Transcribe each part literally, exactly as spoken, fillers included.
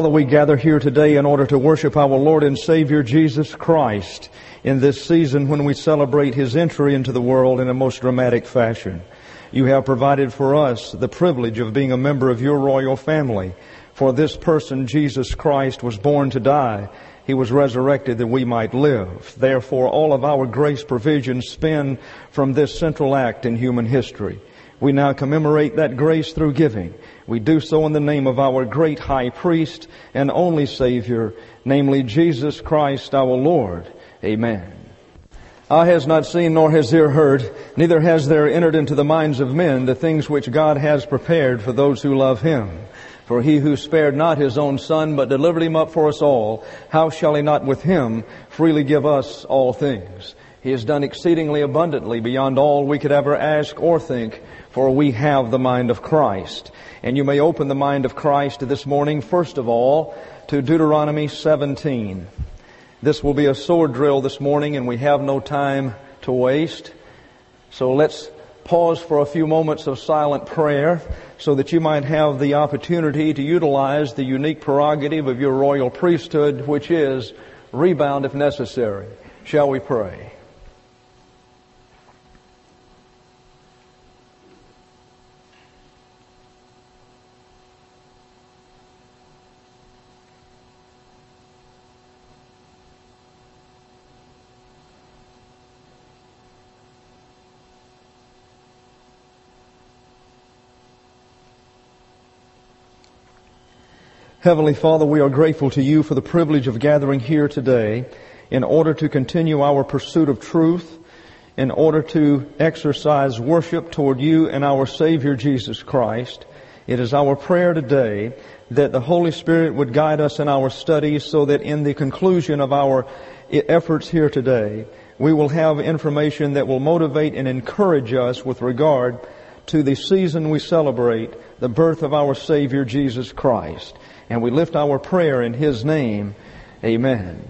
Father, we gather here today in order to worship our Lord and Savior Jesus Christ in this season when we celebrate His entry into the world in a most dramatic fashion. You have provided for us the privilege of being a member of your royal family. For this person, Jesus Christ, was born to die. He was resurrected that we might live. Therefore, all of our grace provisions spin from this central act in human history. We now commemorate that grace through giving. We do so in the name of our great high priest and only Savior, namely Jesus Christ our Lord. Amen. Eye has not seen, nor has ear heard, neither has there entered into the minds of men the things which God has prepared for those who love Him. For He who spared not His own Son, but delivered Him up for us all, how shall He not with Him freely give us all things? He has done exceedingly abundantly beyond all we could ever ask or think, for we have the mind of Christ. And you may open the mind of Christ this morning, first of all, to Deuteronomy seventeen. This will be a sword drill this morning, and we have no time to waste. So let's pause for a few moments of silent prayer so that you might have the opportunity to utilize the unique prerogative of your royal priesthood, which is rebound if necessary. Shall we pray? Heavenly Father, we are grateful to You for the privilege of gathering here today in order to continue our pursuit of truth, in order to exercise worship toward You and our Savior Jesus Christ. It is our prayer today that the Holy Spirit would guide us in our studies so that in the conclusion of our efforts here today, we will have information that will motivate and encourage us with regard to the season we celebrate, the birth of our Savior Jesus Christ. And we lift our prayer in His name. Amen.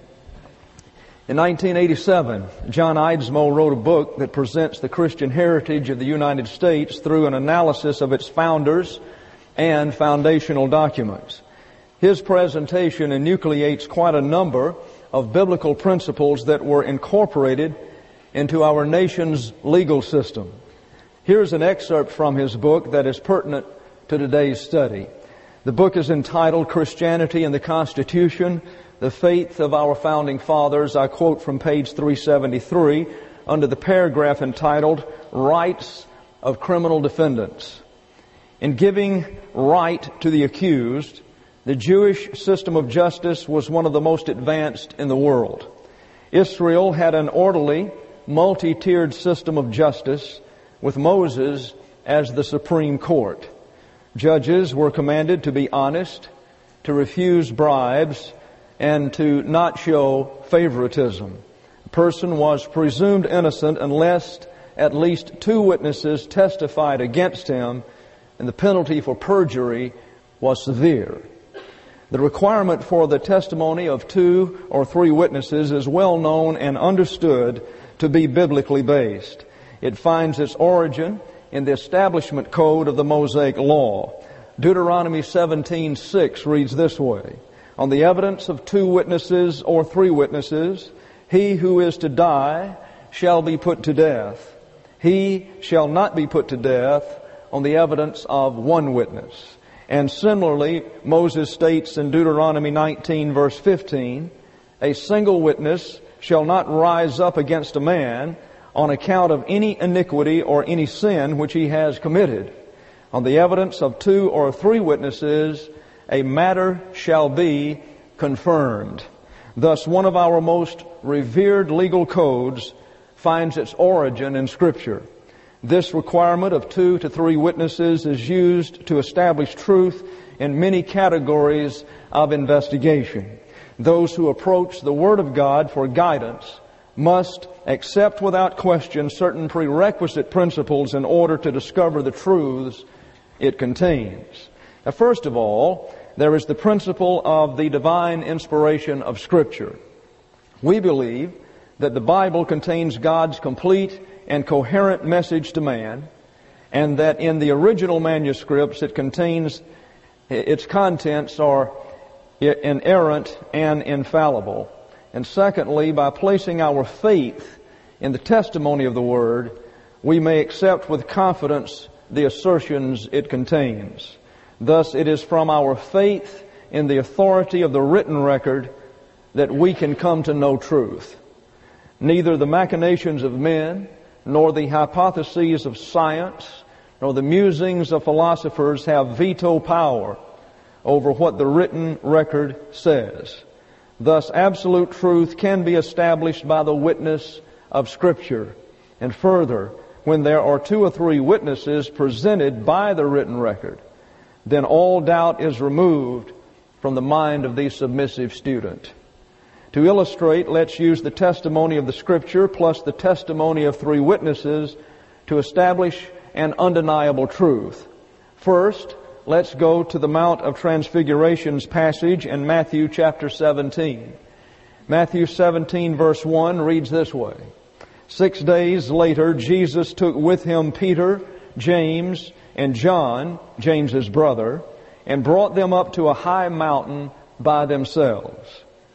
In nineteen eighty-seven, John Eidsmoe wrote a book that presents the Christian heritage of the United States through an analysis of its founders and foundational documents. His presentation enucleates quite a number of biblical principles that were incorporated into our nation's legal system. Here's an excerpt from his book that is pertinent to today's study. The book is entitled Christianity and the Constitution, the Faith of Our Founding Fathers. I quote from page three seventy-three under the paragraph entitled Rights of Criminal Defendants. In giving right to the accused, the Jewish system of justice was one of the most advanced in the world. Israel had an orderly, multi-tiered system of justice with Moses as the Supreme Court. Judges were commanded to be honest, to refuse bribes, and to not show favoritism. A person was presumed innocent unless at least two witnesses testified against him, and the penalty for perjury was severe. The requirement for the testimony of two or three witnesses is well known and understood to be biblically based. It finds its origin in the establishment code of the Mosaic Law. Deuteronomy seventeen six reads this way: On the evidence of two witnesses or three witnesses, he who is to die shall be put to death. He shall not be put to death on the evidence of one witness. And similarly, Moses states in Deuteronomy nineteen verse fifteen, a single witness shall not rise up against a man on account of any iniquity or any sin which he has committed. On the evidence of two or three witnesses, a matter shall be confirmed. Thus, one of our most revered legal codes finds its origin in Scripture. This requirement of two to three witnesses is used to establish truth in many categories of investigation. Those who approach the Word of God for guidance must accept without question certain prerequisite principles in order to discover the truths it contains. Now, first of all, there is the principle of the divine inspiration of Scripture. We believe that the Bible contains God's complete and coherent message to man, and that in the original manuscripts it contains, its contents are inerrant and infallible. And secondly, by placing our faith in the testimony of the Word, we may accept with confidence the assertions it contains. Thus, it is from our faith in the authority of the written record that we can come to know truth. Neither the machinations of men, nor the hypotheses of science, nor the musings of philosophers have veto power over what the written record says. Thus, absolute truth can be established by the witness of Scripture. And further, when there are two or three witnesses presented by the written record, then all doubt is removed from the mind of the submissive student. To illustrate, let's use the testimony of the Scripture plus the testimony of three witnesses to establish an undeniable truth. First, let's go to the Mount of Transfiguration's passage in Matthew chapter seventeen. Matthew seventeen verse one reads this way. Six days later, Jesus took with Him Peter, James, and John, James's brother, and brought them up to a high mountain by themselves.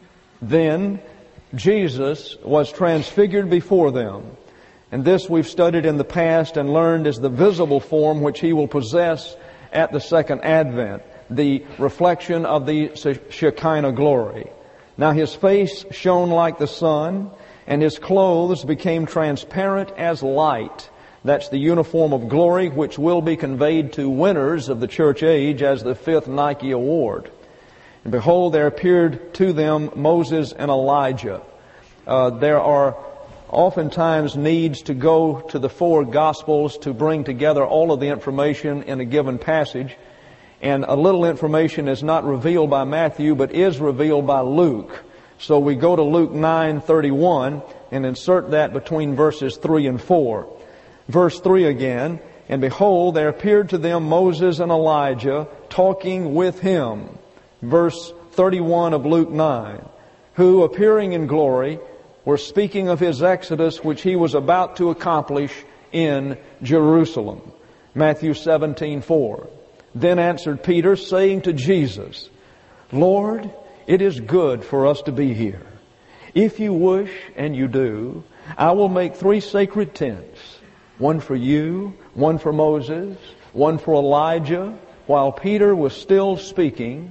Then Jesus was transfigured before them. And this we've studied in the past and learned is the visible form which He will possess at the second advent, the reflection of the Shekinah glory. Now His face shone like the sun, and His clothes became transparent as light. That's the uniform of glory which will be conveyed to winners of the church age as the fifth Nike Award. And behold, there appeared to them Moses and Elijah. Uh, there are oftentimes needs to go to the four Gospels to bring together all of the information in a given passage. And a little information is not revealed by Matthew, but is revealed by Luke. So we go to Luke nine thirty-one and insert that between verses three and four. Verse three again, and behold, there appeared to them Moses and Elijah talking with Him. Verse thirty-one of Luke nine, who appearing in glory were speaking of His exodus which He was about to accomplish in Jerusalem. Matthew seventeen four. Then answered Peter, saying to Jesus, Lord, it is good for us to be here. If you wish, and you do, I will make three sacred tents, one for you, one for Moses, one for Elijah. While Peter was still speaking,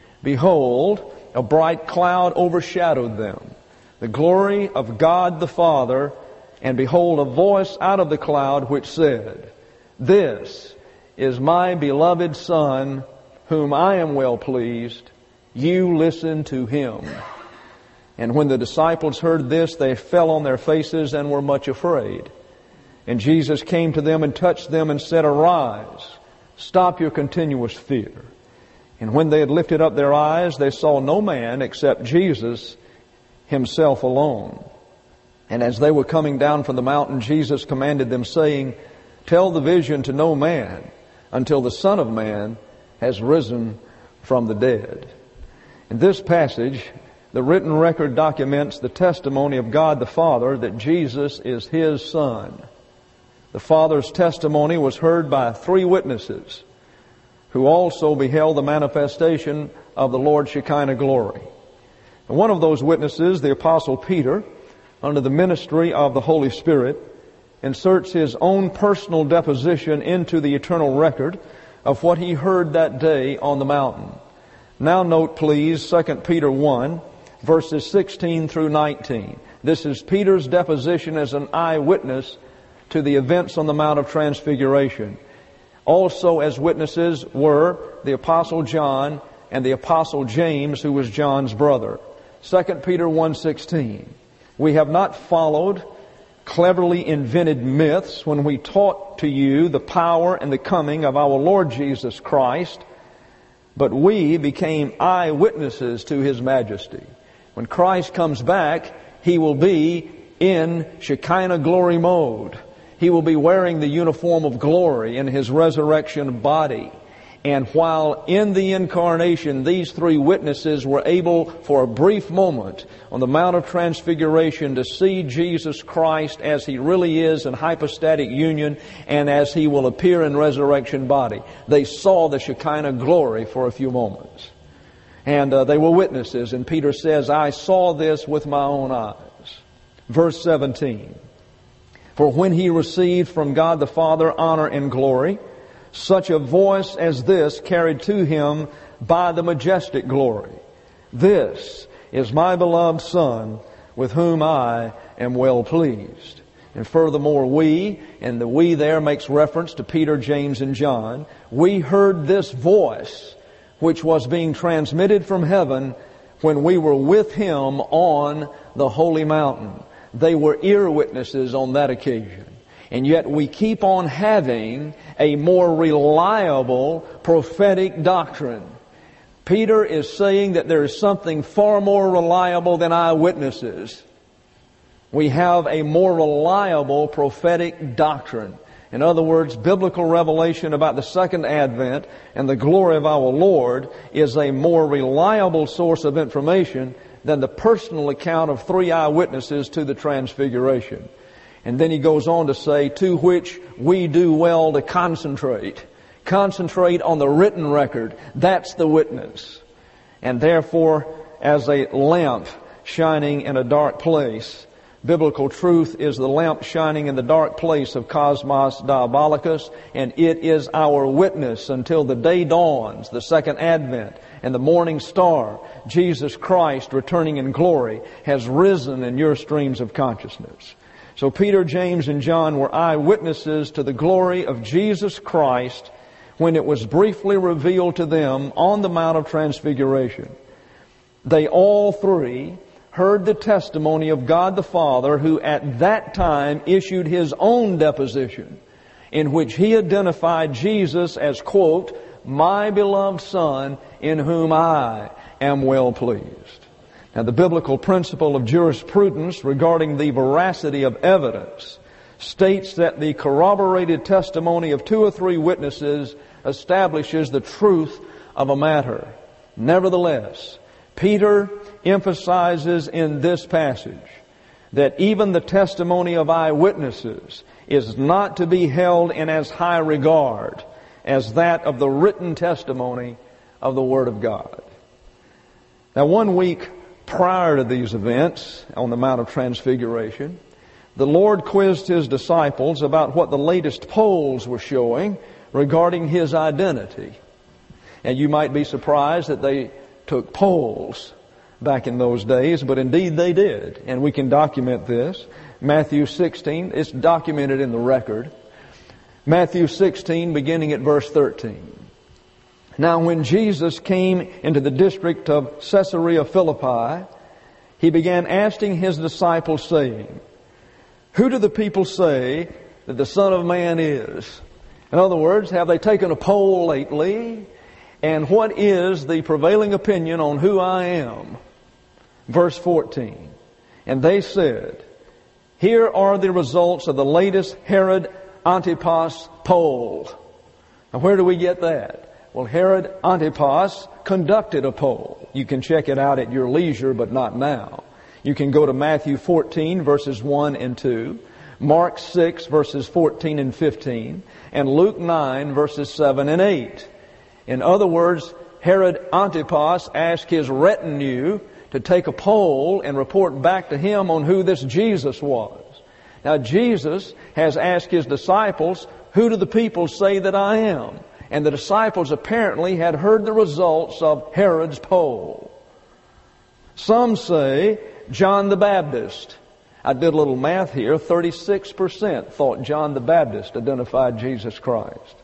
behold, a bright cloud overshadowed them, the glory of God the Father, and behold, a voice out of the cloud which said, This is my beloved Son, whom I am well pleased. You listen to Him. And when the disciples heard this, they fell on their faces and were much afraid. And Jesus came to them and touched them and said, Arise, stop your continuous fear. And when they had lifted up their eyes, they saw no man except Jesus Himself alone. And as they were coming down from the mountain, Jesus commanded them, saying, Tell the vision to no man until the Son of Man has risen from the dead. In this passage, the written record documents the testimony of God the Father that Jesus is His Son. The Father's testimony was heard by three witnesses who also beheld the manifestation of the Lord's Shekinah glory. And one of those witnesses, the Apostle Peter, under the ministry of the Holy Spirit, inserts his own personal deposition into the eternal record of what he heard that day on the mountain. Now note, please, Second Peter one, verses sixteen through nineteen. This is Peter's deposition as an eyewitness to the events on the Mount of Transfiguration. Also as witnesses were the Apostle John and the Apostle James, who was John's brother. Second Peter one sixteen. We have not followed cleverly invented myths when we taught to you the power and the coming of our Lord Jesus Christ, but we became eyewitnesses to His majesty. When Christ comes back, He will be in Shekinah glory mode. He will be wearing the uniform of glory in His resurrection body. And while in the incarnation, these three witnesses were able for a brief moment on the Mount of Transfiguration to see Jesus Christ as He really is in hypostatic union and as He will appear in resurrection body. They saw the Shekinah glory for a few moments. And uh, they were witnesses. And Peter says, I saw this with my own eyes. Verse seventeen. For when he received from God the Father honor and glory, such a voice as this carried to him by the majestic glory. This is my beloved Son, with whom I am well pleased. And furthermore, we, and the we there makes reference to Peter, James, and John, we heard this voice which was being transmitted from heaven when we were with Him on the holy mountain. They were ear witnesses on that occasion. And yet we keep on having a more reliable prophetic doctrine. Peter is saying that there is something far more reliable than eyewitnesses. We have a more reliable prophetic doctrine. In other words, biblical revelation about the second advent and the glory of our Lord is a more reliable source of information than the personal account of three eyewitnesses to the Transfiguration. And then he goes on to say, to which we do well to concentrate. Concentrate on the written record. That's the witness. And therefore, as a lamp shining in a dark place, biblical truth is the lamp shining in the dark place of Cosmos Diabolicus, and it is our witness until the day dawns, the second advent, and the morning star, Jesus Christ returning in glory, has risen in your streams of consciousness. So Peter, James, and John were eyewitnesses to the glory of Jesus Christ when it was briefly revealed to them on the Mount of Transfiguration. They all three heard the testimony of God the Father, who at that time issued His own deposition, in which He identified Jesus as, quote, my beloved Son, in whom I am well pleased. Now, the biblical principle of jurisprudence regarding the veracity of evidence states that the corroborated testimony of two or three witnesses establishes the truth of a matter. Nevertheless, Peter emphasizes in this passage that even the testimony of eyewitnesses is not to be held in as high regard as that of the written testimony of the Word of God. Now, one week prior to these events on the Mount of Transfiguration, the Lord quizzed His disciples about what the latest polls were showing regarding His identity. And you might be surprised that they took polls back in those days, but indeed they did. And we can document this. Matthew sixteen, it's documented in the record. Matthew sixteen, beginning at verse thirteen. Now when Jesus came into the district of Caesarea Philippi, He began asking His disciples, saying, who do the people say that the Son of Man is? In other words, have they taken a poll lately? And what is the prevailing opinion on who I am? Verse fourteen. And they said, here are the results of the latest Herod Antipas poll. Now where do we get that? Well, Herod Antipas conducted a poll. You can check it out at your leisure, but not now. You can go to Matthew fourteen, verses one and two, Mark six, verses fourteen and fifteen, and Luke nine, verses seven and eight. In other words, Herod Antipas asked his retinue to take a poll and report back to him on who this Jesus was. Now, Jesus has asked His disciples, who do the people say that I am? And the disciples apparently had heard the results of Herod's poll. Some say John the Baptist. I did a little math here. thirty-six percent thought John the Baptist identified Jesus Christ.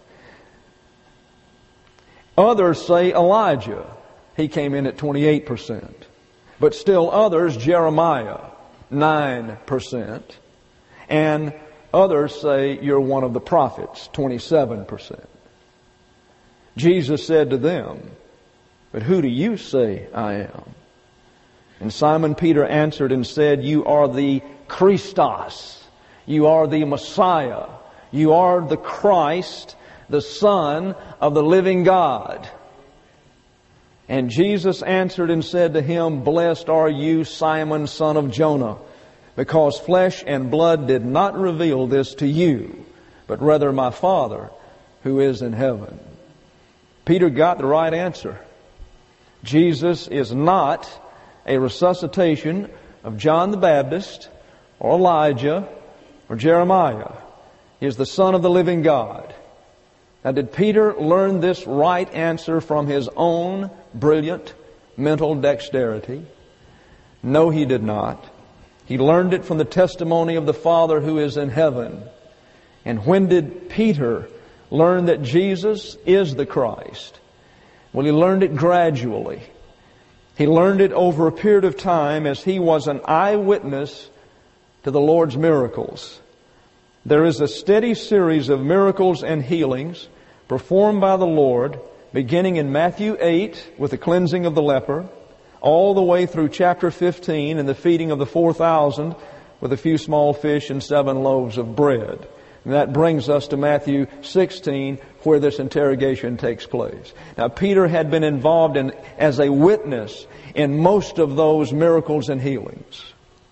Others say Elijah. He came in at twenty-eight percent. But still others, Jeremiah, nine percent. And others say you're one of the prophets, twenty-seven percent. Jesus said to them, but who do you say I am? And Simon Peter answered and said, you are the Christos. You are the Messiah. You are the Christ, the Son of the living God. And Jesus answered and said to him, blessed are you, Simon, son of Jonah, because flesh and blood did not reveal this to you, but rather my Father who is in heaven. Peter got the right answer. Jesus is not a resuscitation of John the Baptist or Elijah or Jeremiah. He is the Son of the living God. Now, did Peter learn this right answer from his own brilliant mental dexterity? No, he did not. He learned it from the testimony of the Father who is in heaven. And when did Peter learn that Jesus is the Christ? Well, he learned it gradually. He learned it over a period of time as he was an eyewitness to the Lord's miracles. There is a steady series of miracles and healings performed by the Lord, beginning in Matthew eight with the cleansing of the leper, all the way through chapter fifteen and the feeding of the four thousand with a few small fish and seven loaves of bread. And that brings us to Matthew sixteen, where this interrogation takes place. Now, Peter had been involved in as a witness in most of those miracles and healings.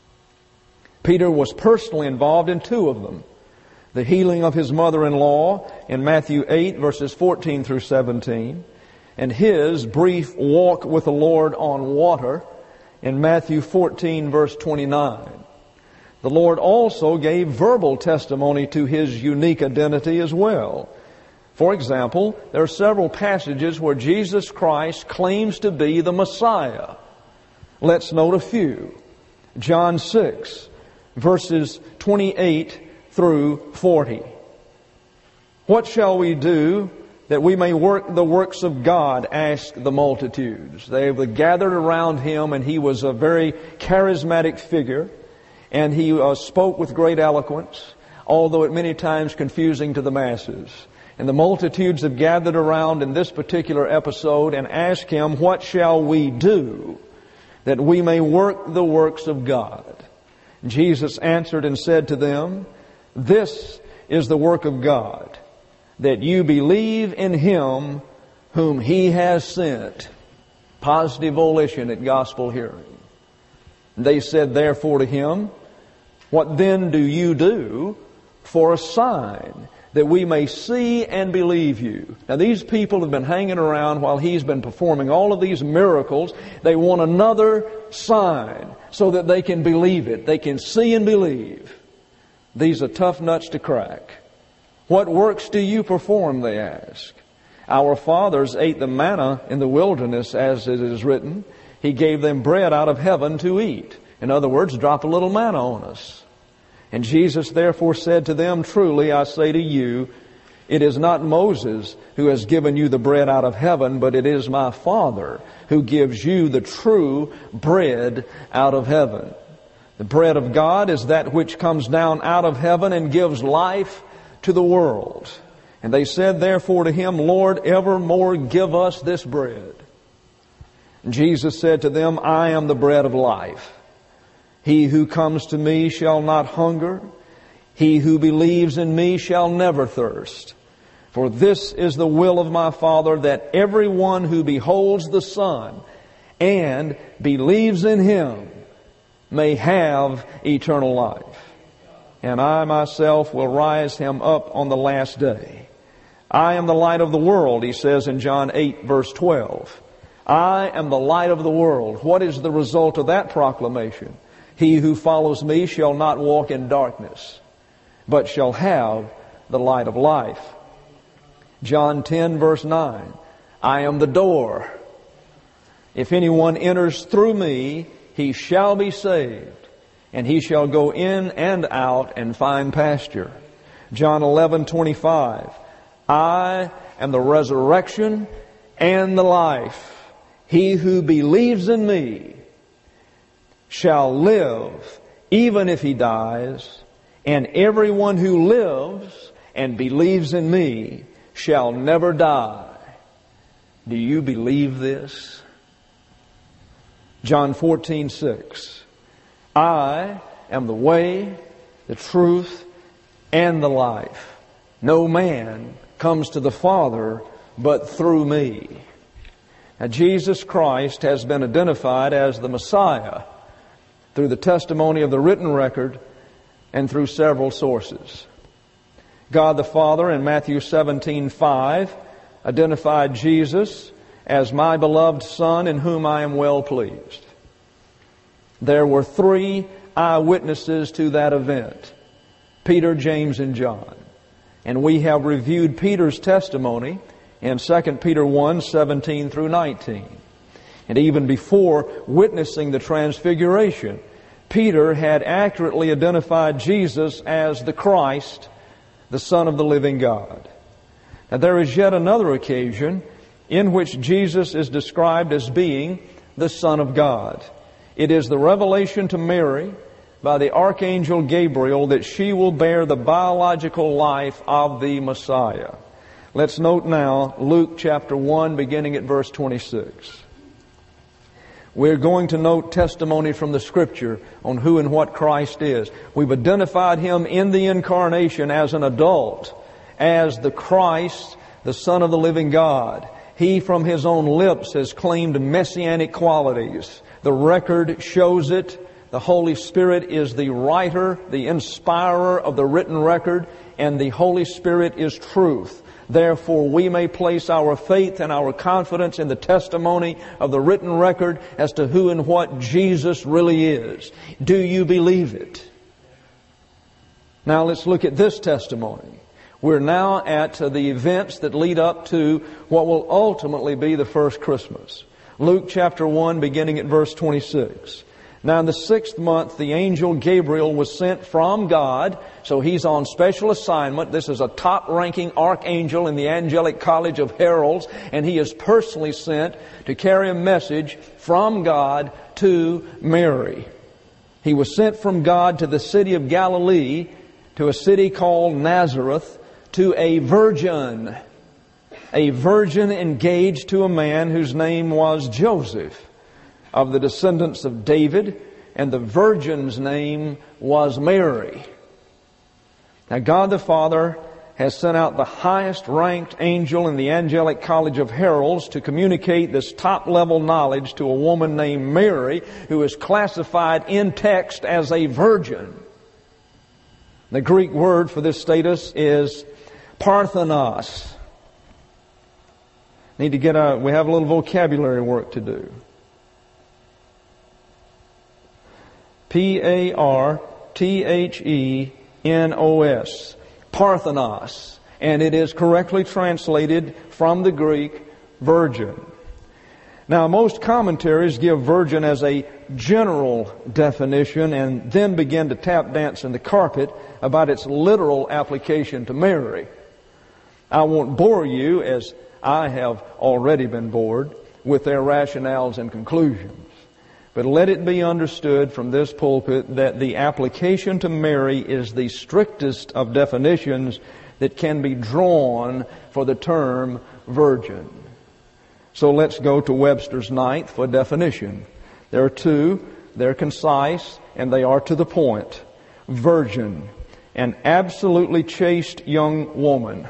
Peter was personally involved in two of them. The healing of his mother-in-law in Matthew eight, verses fourteen through seventeen, and his brief walk with the Lord on water in Matthew fourteen, verse twenty-nine. The Lord also gave verbal testimony to His unique identity as well. For example, there are several passages where Jesus Christ claims to be the Messiah. Let's note a few. John six, verses twenty-eight through forty. What shall we do that we may work the works of God? Asked the multitudes. They were gathered around Him, and He was a very charismatic figure, and He uh, spoke with great eloquence, although at many times confusing to the masses. And the multitudes have gathered around in this particular episode and asked Him, what shall we do that we may work the works of God? Jesus answered and said to them, this is the work of God, that you believe in Him whom He has sent. Positive volition at gospel hearing. They said therefore to Him, what then do you do for a sign that we may see and believe you? Now, these people have been hanging around while He's been performing all of these miracles. They want another sign so that they can believe it. They can see and believe. These are tough nuts to crack. What works do you perform, they ask. Our fathers ate the manna in the wilderness, as it is written. He gave them bread out of heaven to eat. In other words, drop a little manna on us. And Jesus therefore said to them, truly I say to you, it is not Moses who has given you the bread out of heaven, but it is my Father who gives you the true bread out of heaven. The bread of God is that which comes down out of heaven and gives life to the world. And they said therefore to Him, Lord, evermore give us this bread. And Jesus said to them, I am the bread of life. He who comes to me shall not hunger. He who believes in me shall never thirst. For this is the will of my Father, that everyone who beholds the Son and believes in Him may have eternal life. And I myself will rise him up on the last day. I am the light of the world, He says in John eight, verse twelve. I am the light of the world. What is the result of that proclamation? He who follows me shall not walk in darkness, but shall have the light of life. John ten, verse nine. I am the door. If anyone enters through me, he shall be saved, and he shall go in and out and find pasture. John eleven, twenty-five. I am the resurrection and the life. He who believes in me shall live even if he dies, and everyone who lives and believes in me shall never die. Do you believe this? John fourteen, six. I am the way, the truth, and the life. No man comes to the Father but through me. Now, Jesus Christ has been identified as the Messiah through the testimony of the written record and through several sources. God the Father in Matthew seventeen, five identified Jesus as my beloved Son in whom I am well pleased. There were three eyewitnesses to that event: Peter, James, and John. And we have reviewed Peter's testimony in Second Peter one, seventeen through nineteen. And even before witnessing the Transfiguration, Peter had accurately identified Jesus as the Christ, the Son of the living God. Now there is yet another occasion in which Jesus is described as being the Son of God. It is the revelation to Mary by the Archangel Gabriel that she will bear the biological life of the Messiah. Let's note now Luke chapter one, beginning at verse twenty-six. We're going to note testimony from the Scripture on who and what Christ is. We've identified Him in the incarnation as an adult, as the Christ, the Son of the living God. He from His own lips has claimed messianic qualities. The record shows it. The Holy Spirit is the writer, the inspirer of the written record, and the Holy Spirit is truth. Therefore, we may place our faith and our confidence in the testimony of the written record as to who and what Jesus really is. Do you believe it? Now let's look at this testimony. We're now at the events that lead up to what will ultimately be the first Christmas. Luke chapter one, beginning at verse twenty-six. Now in the sixth month, the angel Gabriel was sent from God. So he's on special assignment. This is a top-ranking archangel in the angelic college of heralds. And he is personally sent to carry a message from God to Mary. He was sent from God to the city of Galilee, to a city called Nazareth, to a virgin. A virgin engaged to a man whose name was Joseph, of the descendants of David, and the virgin's name was Mary. Now God the Father has sent out the highest ranked angel in the angelic college of heralds to communicate this top level knowledge to a woman named Mary, who is classified in text as a virgin. The Greek word for this status is parthenos. Need to get a, we have a little vocabulary work to do. P A R T H E N O S. Parthenos. And it is correctly translated from the Greek virgin. Now, most commentaries give virgin as a general definition and then begin to tap dance in the carpet about its literal application to Mary. I won't bore you, as I have already been bored, with their rationales and conclusions. But let it be understood from this pulpit that the application to Mary is the strictest of definitions that can be drawn for the term virgin. So let's go to Webster's ninth for definition. There are two. They're concise and they are to the point. Virgin, an absolutely chaste young woman.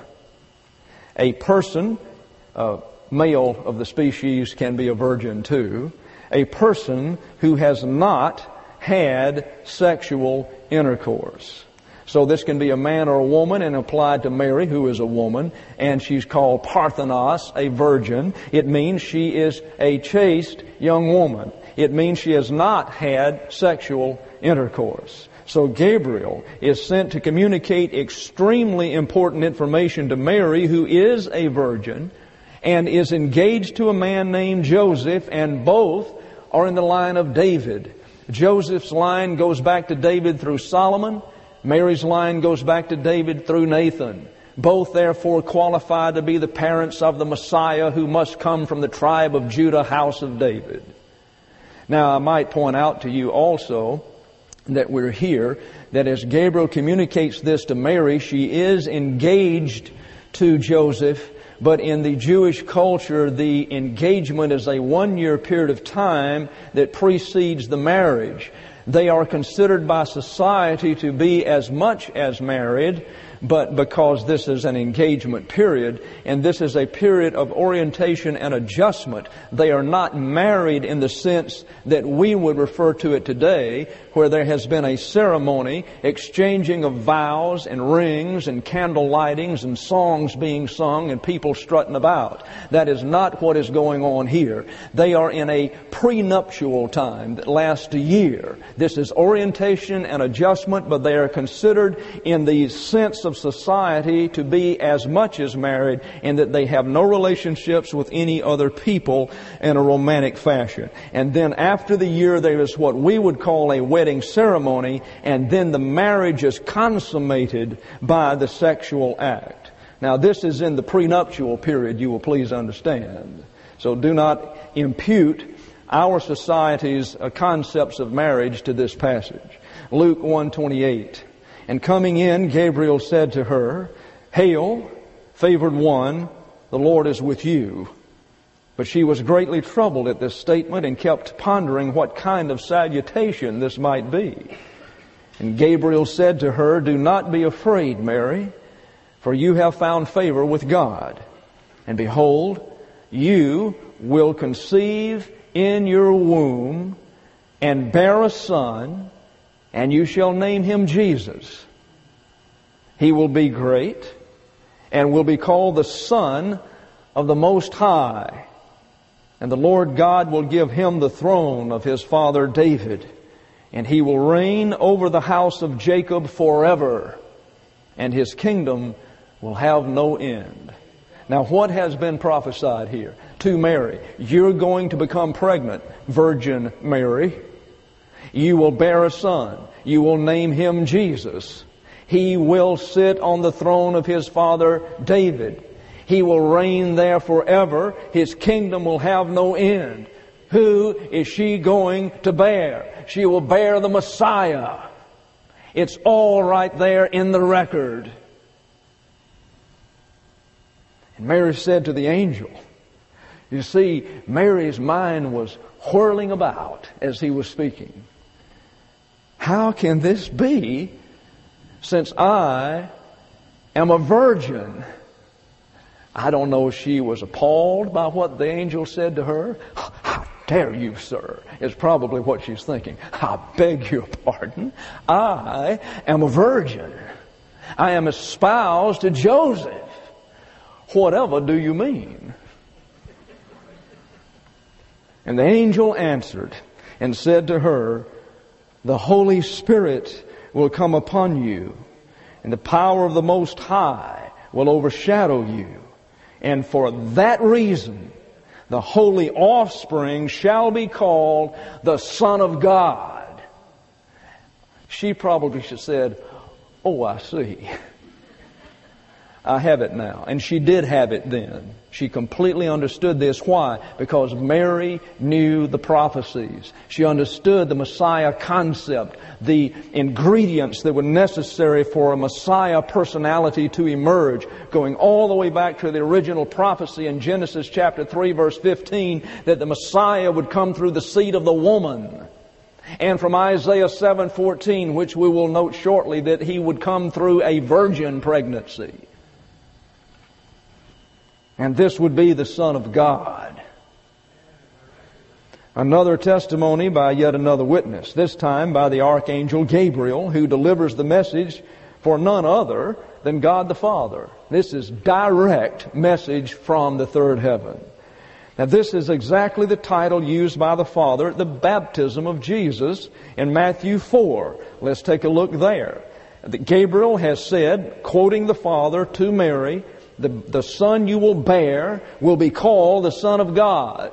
A person, a male of the species can be a virgin too. A person who has not had sexual intercourse. So this can be a man or a woman, and applied to Mary, who is a woman, and she's called Parthenos, a virgin. It means she is a chaste young woman. It means she has not had sexual intercourse. So Gabriel is sent to communicate extremely important information to Mary, who is a virgin, and is engaged to a man named Joseph, and both are in the line of David. Joseph's line goes back to David through Solomon. Mary's line goes back to David through Nathan. Both therefore qualify to be the parents of the Messiah, who must come from the tribe of Judah, house of David. Now I might point out to you also that we're here, that as Gabriel communicates this to Mary, she is engaged to Joseph. But in the Jewish culture, the engagement is a one-year period of time that precedes the marriage. They are considered by society to be as much as married, but because this is an engagement period, and this is a period of orientation and adjustment. They are not married in the sense that we would refer to it today, where there has been a ceremony, exchanging of vows and rings and candle lightings and songs being sung and people strutting about. That is not what is going on here. They are in a prenuptial time that lasts a year. This is orientation and adjustment, but they are considered in the sense of society to be as much as married, and that they have no relationships with any other people in a romantic fashion. And then after the year, there is what we would call a wedding ceremony, and then the marriage is consummated by the sexual act. Now, this is in the prenuptial period, you will please understand. So do not impute our society's uh, concepts of marriage to this passage. Luke one twenty-eight. And coming in, Gabriel said to her, "Hail, favored one, the Lord is with you." But she was greatly troubled at this statement and kept pondering what kind of salutation this might be. And Gabriel said to her, "Do not be afraid, Mary, for you have found favor with God. And behold, you will conceive in your womb and bear a son, and you shall name him Jesus. He will be great and will be called the Son of the Most High. And the Lord God will give him the throne of his father David, and he will reign over the house of Jacob forever, and his kingdom will have no end." Now, what has been prophesied here? To Mary, you're going to become pregnant, Virgin Mary. You will bear a son. You will name him Jesus. He will sit on the throne of his father David. He will reign there forever. His kingdom will have no end. Who is she going to bear? She will bear the Messiah. It's all right there in the record. And Mary said to the angel, you see, Mary's mind was whirling about as he was speaking. How can this be, since I am a virgin? I don't know if she was appalled by what the angel said to her. How dare you, sir, is probably what she's thinking. I beg your pardon. I am a virgin. I am espoused to Joseph. Whatever do you mean? And the angel answered and said to her, the Holy Spirit will come upon you, and the power of the Most High will overshadow you. And for that reason, the holy offspring shall be called the Son of God. She probably should have said, oh, I see. I have it now. And she did have it then. She completely understood this. Why? Because Mary knew the prophecies. She understood the Messiah concept, the ingredients that were necessary for a Messiah personality to emerge, going all the way back to the original prophecy in Genesis chapter three, verse fifteen, that the Messiah would come through the seed of the woman. And from Isaiah seven fourteen, which we will note shortly, that he would come through a virgin pregnancy. And this would be the Son of God. Another testimony by yet another witness, this time by the Archangel Gabriel, who delivers the message for none other than God the Father. This is direct message from the third heaven. Now, this is exactly the title used by the Father at the baptism of Jesus in Matthew four. Let's take a look there. Gabriel has said, quoting the Father to Mary, The, the son you will bear will be called the Son of God.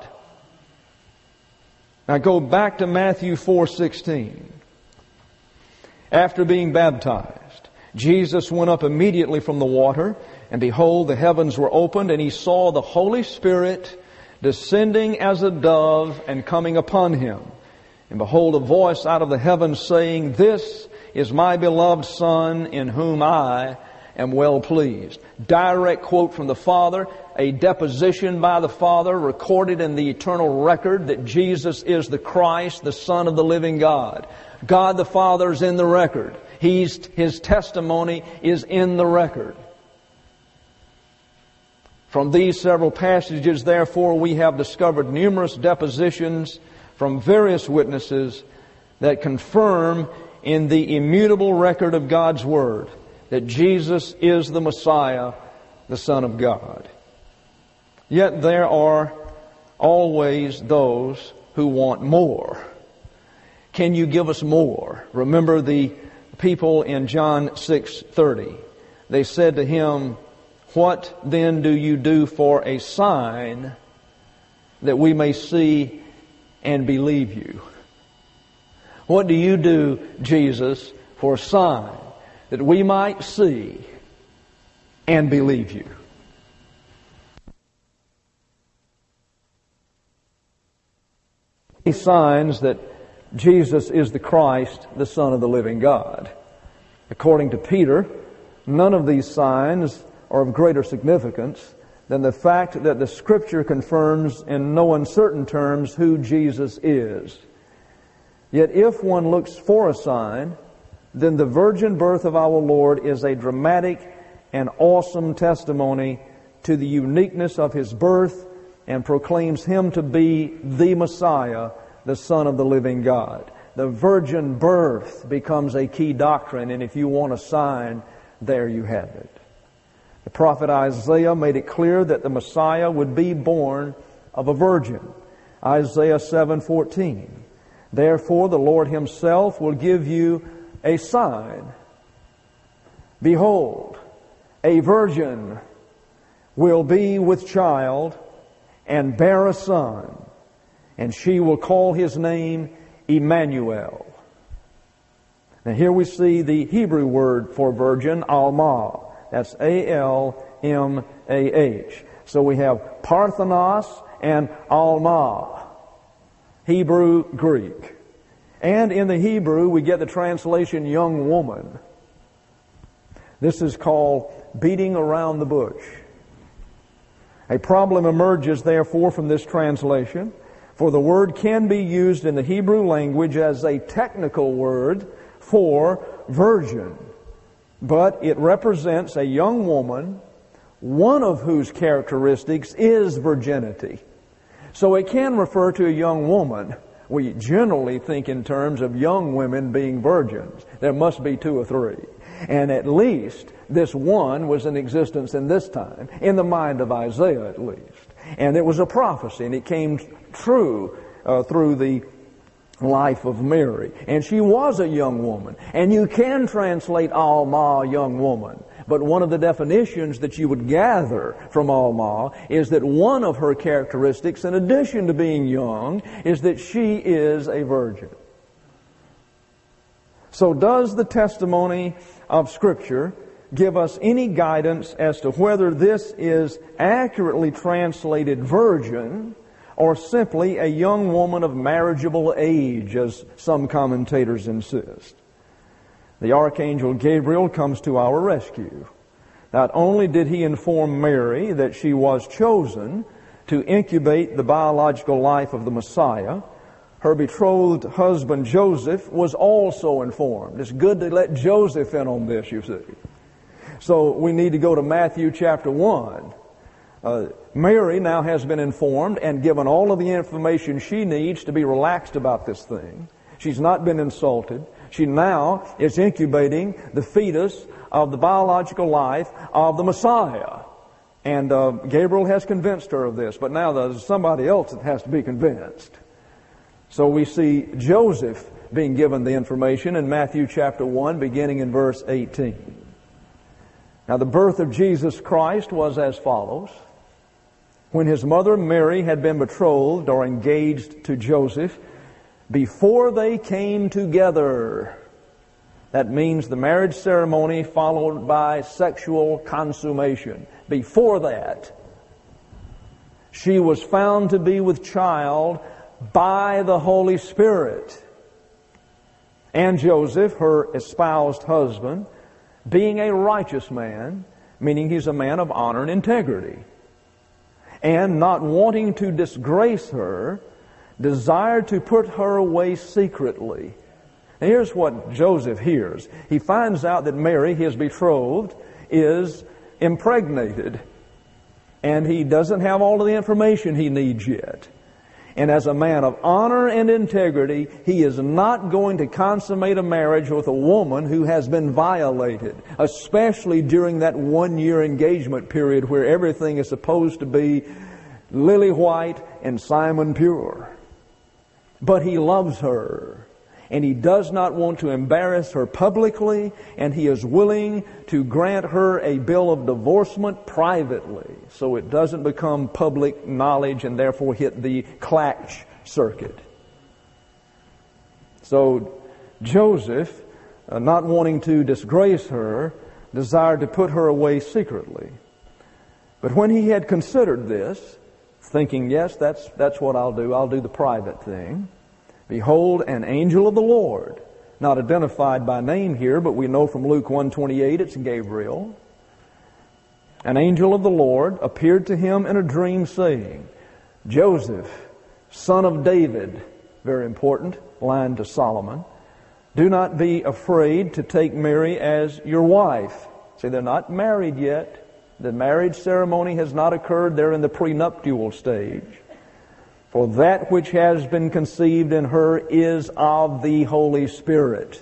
Now go back to Matthew four sixteen. After being baptized, Jesus went up immediately from the water, and behold, the heavens were opened, and he saw the Holy Spirit descending as a dove and coming upon him. And behold, a voice out of the heavens saying, This is my beloved Son, in whom I am well pleased. Direct quote from the Father, a deposition by the Father recorded in the eternal record that Jesus is the Christ, the Son of the living God. God the Father is in the record. He's, His testimony is in the record. From these several passages, therefore, we have discovered numerous depositions from various witnesses that confirm in the immutable record of God's Word that Jesus is the Messiah, the Son of God. Yet there are always those who want more. Can you give us more? Remember the people in John six thirty. They said to Him, "What then do you do for a sign that we may see and believe you?" What do you do, Jesus, for a sign that we might see and believe you? These signs that Jesus is the Christ, the Son of the living God. According to Peter, none of these signs are of greater significance than the fact that the Scripture confirms in no uncertain terms who Jesus is. Yet if one looks for a sign, then the virgin birth of our Lord is a dramatic and awesome testimony to the uniqueness of His birth and proclaims Him to be the Messiah, the Son of the living God. The virgin birth becomes a key doctrine, and if you want a sign, there you have it. The prophet Isaiah made it clear that the Messiah would be born of a virgin. Isaiah seven fourteen. Therefore the Lord Himself will give you a sign. Behold, a virgin will be with child and bear a son, and she will call His name Emmanuel. Now here we see the Hebrew word for virgin, Almah. That's A L M A H. So we have Parthenos and Almah. Hebrew, Greek. And in the Hebrew we get the translation young woman. This is called beating around the bush. A problem emerges therefore from this translation, for the word can be used in the Hebrew language as a technical word for virgin, but it represents a young woman, one of whose characteristics is virginity. So it can refer to a young woman. We generally think in terms of young women being virgins. There must be two or three. And at least this one was in existence in this time, in the mind of Isaiah at least. And it was a prophecy, and it came true uh, through the life of Mary. And she was a young woman. And you can translate Almah, young woman. But one of the definitions that you would gather from Almah is that one of her characteristics, in addition to being young, is that she is a virgin. So does the testimony of Scripture give us any guidance as to whether this is accurately translated virgin or simply a young woman of marriageable age, as some commentators insist? The Archangel Gabriel comes to our rescue. Not only did he inform Mary that she was chosen to incubate the biological life of the Messiah, her betrothed husband Joseph was also informed. It's good to let Joseph in on this, you see. So we need to go to Matthew chapter one. Uh, Mary now has been informed and given all of the information she needs to be relaxed about this thing. She's not been insulted. She now is incubating the fetus of the biological life of the Messiah. And uh, Gabriel has convinced her of this, but now there's somebody else that has to be convinced. So we see Joseph being given the information in Matthew chapter one, beginning in verse eighteen. Now the birth of Jesus Christ was as follows. When his mother Mary had been betrothed or engaged to Joseph, before they came together, that means the marriage ceremony followed by sexual consummation. Before that, she was found to be with child by the Holy Spirit. And Joseph, her espoused husband, being a righteous man, meaning he's a man of honor and integrity, and not wanting to disgrace her, desired to put her away secretly. Now here's what Joseph hears. He finds out that Mary, his betrothed, is impregnated. And he doesn't have all of the information he needs yet. And as a man of honor and integrity, he is not going to consummate a marriage with a woman who has been violated, especially during that one-year engagement period where everything is supposed to be lily white and Simon pure. But he loves her, and he does not want to embarrass her publicly, and he is willing to grant her a bill of divorcement privately so it doesn't become public knowledge and therefore hit the clatch circuit. So Joseph, uh, not wanting to disgrace her, desired to put her away secretly. But when he had considered this, thinking, yes, that's, that's what I'll do, I'll do the private thing, behold, an angel of the Lord, not identified by name here, but we know from Luke one twenty-eight it's Gabriel. An angel of the Lord appeared to him in a dream, saying, Joseph, son of David, very important line to Solomon, do not be afraid to take Mary as your wife. See, they're not married yet. The marriage ceremony has not occurred. They're in the prenuptial stage. For that which has been conceived in her is of the Holy Spirit.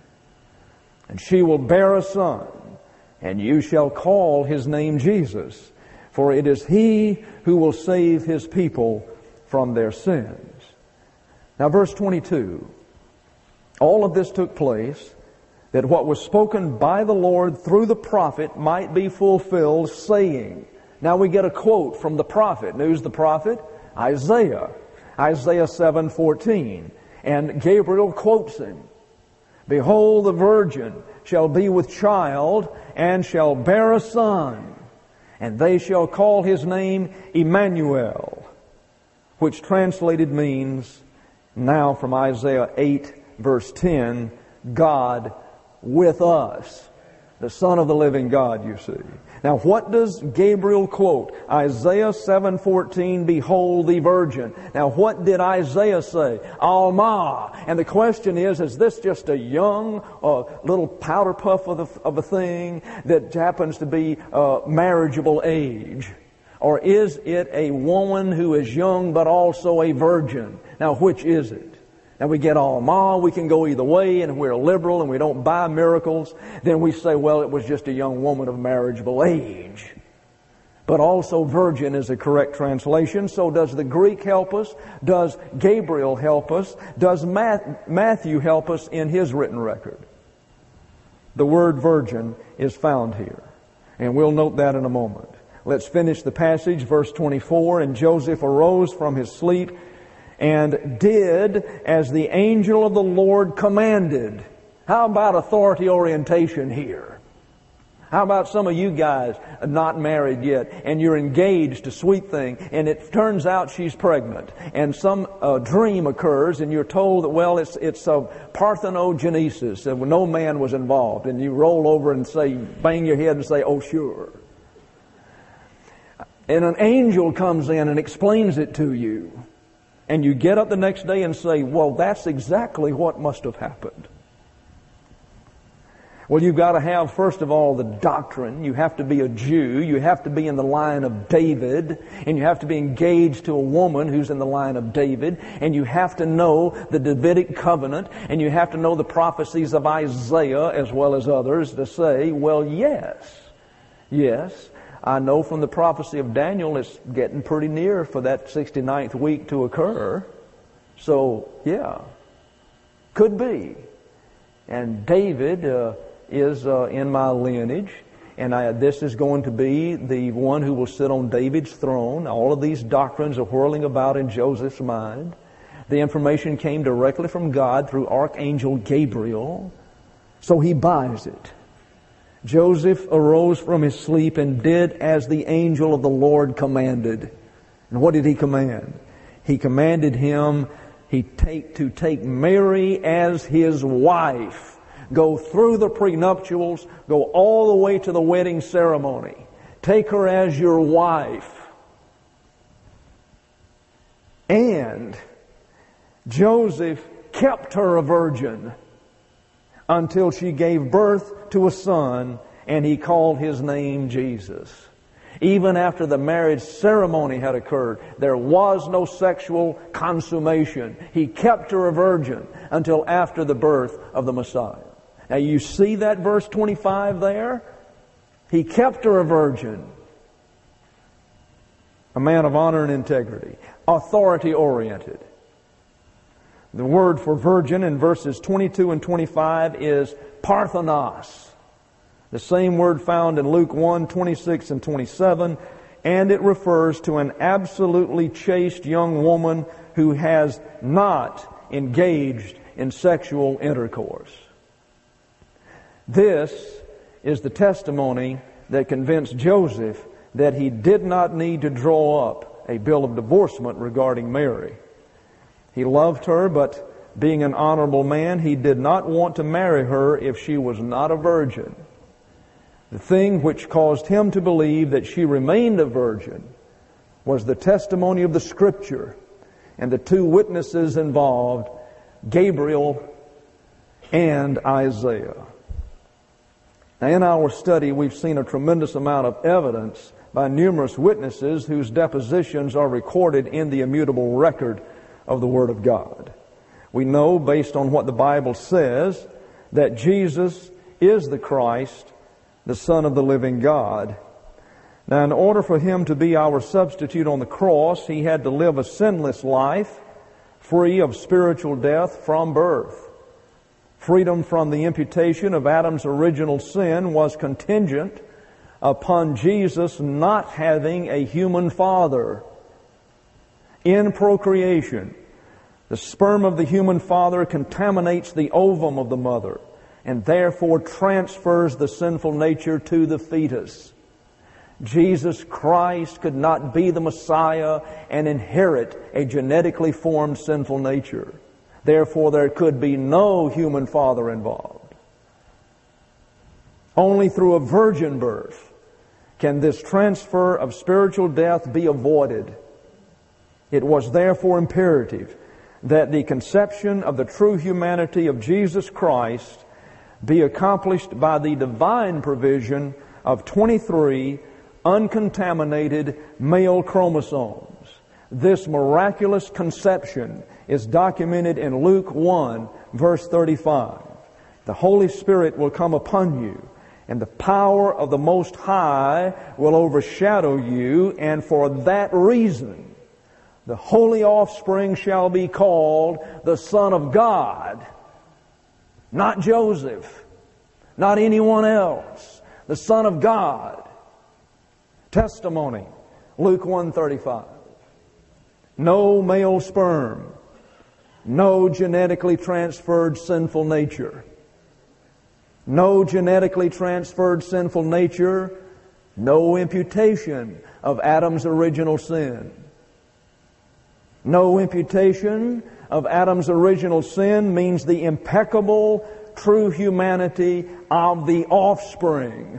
And she will bear a son, and you shall call his name Jesus, for it is he who will save his people from their sins. Now verse twenty-two. All of this took place that what was spoken by the Lord through the prophet might be fulfilled, saying. Now we get a quote from the prophet. And who's the prophet? Isaiah. Isaiah seven fourteen. And Gabriel quotes him. Behold, the virgin shall be with child, and shall bear a son, and they shall call his name Emmanuel, which translated means, now from Isaiah eight verse ten, God with us. The Son of the living God, you see. Now what does Gabriel quote? Isaiah seven fourteen, behold the virgin. Now what did Isaiah say? Alma. And the question is, is this just a young uh, little powder puff of, the, of a thing that happens to be uh, marriageable age? Or is it a woman who is young but also a virgin? Now which is it? And we get Alma, we can go either way, and if we're liberal and we don't buy miracles, then we say, well, it was just a young woman of marriageable age. But also virgin is a correct translation. So does the Greek help us? Does Gabriel help us? Does Matthew help us in his written record? The word virgin is found here. And we'll note that in a moment. Let's finish the passage, verse twenty-four. And Joseph arose from his sleep and did as the angel of the Lord commanded. How about authority orientation here? How about some of you guys not married yet, and you're engaged, a sweet thing, and it turns out she's pregnant, and some uh, dream occurs, and you're told that, well, it's it's a parthenogenesis, and no man was involved, and you roll over and say, bang your head and say, oh, sure. And an angel comes in and explains it to you. And you get up the next day and say, well, that's exactly what must have happened. Well, you've got to have, first of all, the doctrine. You have to be a Jew. You have to be in the line of David. And you have to be engaged to a woman who's in the line of David. And you have to know the Davidic covenant. And you have to know the prophecies of Isaiah as well as others to say, well, yes, yes. I know from the prophecy of Daniel it's getting pretty near for that sixty-ninth week to occur. So, yeah, could be. And David uh, is uh, in my lineage, and I, this is going to be the one who will sit on David's throne. All of these doctrines are whirling about in Joseph's mind. The information came directly from God through Archangel Gabriel, so he buys it. Joseph arose from his sleep and did as the angel of the Lord commanded. And what did he command? He commanded him he take, to take Mary as his wife. Go through the prenuptials, go all the way to the wedding ceremony. Take her as your wife. And Joseph kept her a virgin. until she gave birth to a son, and he called his name Jesus. Even after the marriage ceremony had occurred, there was no sexual consummation. He kept her a virgin until after the birth of the Messiah. Now you see that verse twenty-five there? He kept her a virgin. A man of honor and integrity. Authority-oriented. The word for virgin in verses twenty-two and twenty-five is parthenos. The same word found in Luke one, twenty-six and twenty-seven, and it refers to an absolutely chaste young woman who has not engaged in sexual intercourse. This is the testimony that convinced Joseph that he did not need to draw up a bill of divorcement regarding Mary. He loved her, but being an honorable man, he did not want to marry her if she was not a virgin. The thing which caused him to believe that she remained a virgin was the testimony of the Scripture and the two witnesses involved, Gabriel and Isaiah. Now, in our study, we've seen a tremendous amount of evidence by numerous witnesses whose depositions are recorded in the immutable record of the Word of God. We know, based on what the Bible says, that Jesus is the Christ, the Son of the living God. Now, in order for Him to be our substitute on the cross, He had to live a sinless life, free of spiritual death from birth. Freedom from the imputation of Adam's original sin was contingent upon Jesus not having a human father. In procreation, the sperm of the human father contaminates the ovum of the mother, and therefore transfers the sinful nature to the fetus. Jesus Christ could not be the Messiah and inherit a genetically formed sinful nature. Therefore, there could be no human father involved. Only through a virgin birth can this transfer of spiritual death be avoided. It was therefore imperative that the conception of the true humanity of Jesus Christ be accomplished by the divine provision of twenty-three uncontaminated male chromosomes. This miraculous conception is documented in Luke one, verse thirty-five. The Holy Spirit will come upon you, and the power of the Most High will overshadow you, and for that reason the holy offspring shall be called the Son of God. Not Joseph, not anyone else. The Son of God. Testimony, Luke one thirty-five. No male sperm, no genetically transferred sinful nature. No genetically transferred sinful nature, no imputation of Adam's original sin. No imputation of Adam's original sin means the impeccable, true humanity of the offspring.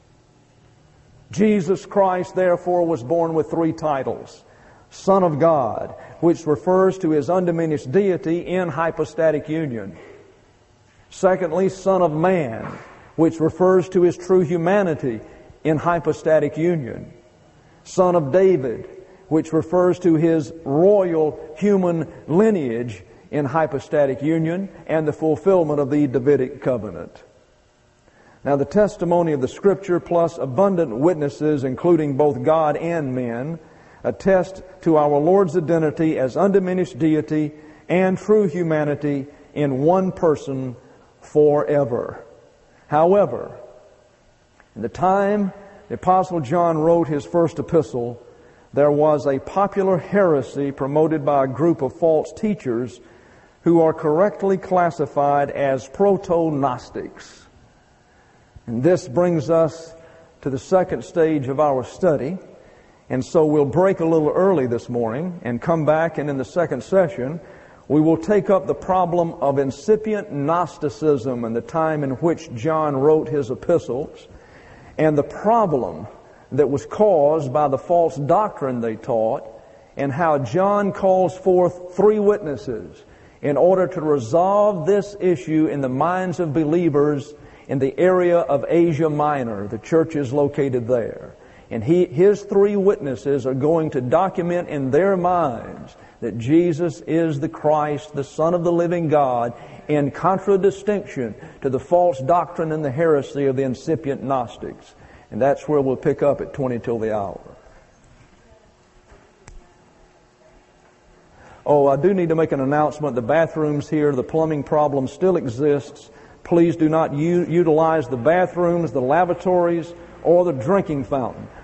Jesus Christ, therefore, was born with three titles. Son of God, which refers to His undiminished deity in hypostatic union. Secondly, Son of Man, which refers to His true humanity in hypostatic union. Son of David, which refers to His royal human lineage in hypostatic union and the fulfillment of the Davidic covenant. Now, the testimony of the Scripture plus abundant witnesses, including both God and men, attest to our Lord's identity as undiminished deity and true humanity in one person forever. However, in the time the Apostle John wrote his first epistle, there was a popular heresy promoted by a group of false teachers who are correctly classified as proto-Gnostics. And this brings us to the second stage of our study. And so we'll break a little early this morning and come back, and in the second session we will take up the problem of incipient Gnosticism and the time in which John wrote his epistles, and the problem that was caused by the false doctrine they taught, and how John calls forth three witnesses in order to resolve this issue in the minds of believers in the area of Asia Minor. The church is located there. And he, his three witnesses are going to document in their minds that Jesus is the Christ, the Son of the living God, in contradistinction to the false doctrine and the heresy of the incipient Gnostics. And that's where we'll pick up at twenty till the hour. Oh, I do need to make an announcement. The bathrooms here, the plumbing problem still exists. Please do not u- utilize the bathrooms, the lavatories, or the drinking fountain.